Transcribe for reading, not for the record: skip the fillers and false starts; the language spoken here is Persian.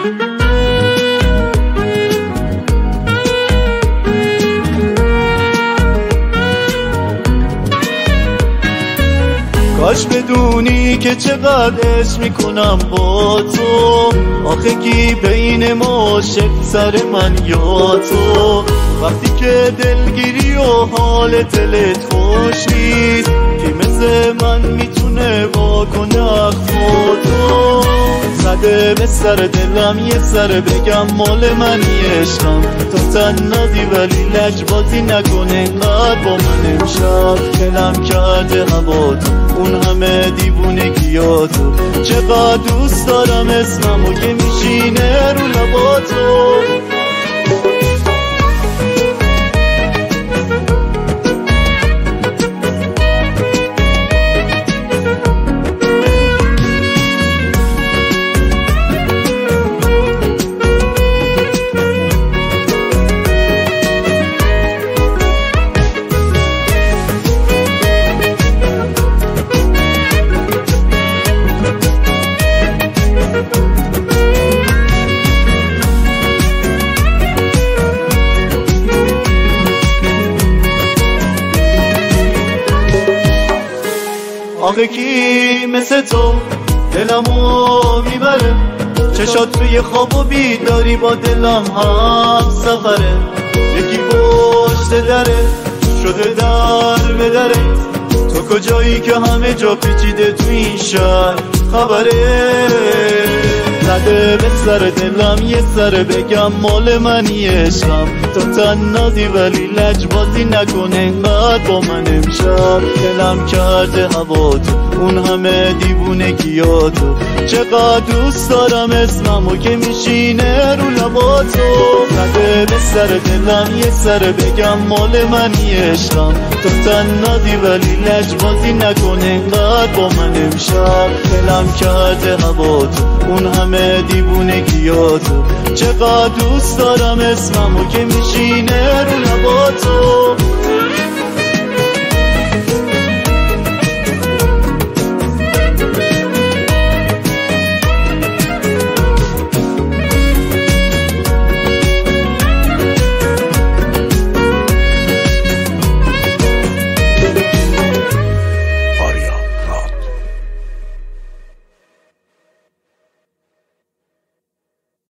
کاش بدونی که چقدر عشق میکنم با تو، آخه کی بین ما عاشق سر من یا تو؟ وقتی که دلگیری و حال دلت خوش نیست، کی مثل من میتونه واکنه اخفاتو؟ زده به سر دلم یه سر بگم مال منی عشقم، تو تنازی ولی لجبازی نکنه اینقدر با من امشب. دلم کرده هوا تو، اون همه دیوونگیاتو، چقدر دوست دارم اسممو که میشینه رو لباتو. آخه کی مثل تو دلمو میبره، چشات توی خواب و بیداری با دلم هم سفره. یکی پشت دره شده در به دره، تو کجایی که همه جا پیچیده تو این شهر خبره؟ زده به سر دلم یه سر بگم مال منی عشقم، تو تنازی ولی لجبازی نکنه اینقدر با من امشب. دلم کرده هوا تو، اون همه دیوونگیاتو، چقدر دوست دارم اسممو که میشینه رو لباتو. زده به سر دلم یه سر بگم مال منی عشقم، تو تنازی ولی لجبازی نکنه اینقدر با من امشب. دلم کرده هوا تو، اون همه دیوونگیاتو، چقدر دوست دارم اسممو که میشینه رو لباتو.